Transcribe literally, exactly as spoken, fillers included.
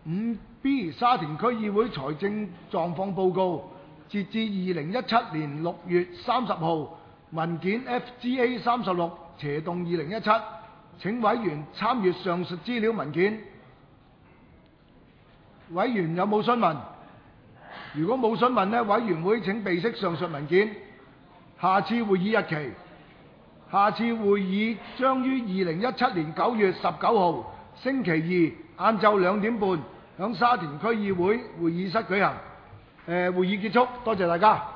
五 B 沙田區議會財政狀況報告，截至二零一七年六月三十號，文件 F G A 三十六斜動二零一七，請委員參閱上述資料文件。委員有冇詢問？如果冇詢問呢，委員會請備悉上述文件。下次會議日期：下次會議將於二零一七年九月十九號星期二晏晝兩點半，響沙田區議會會議室舉行。誒，會議結束，多謝大家。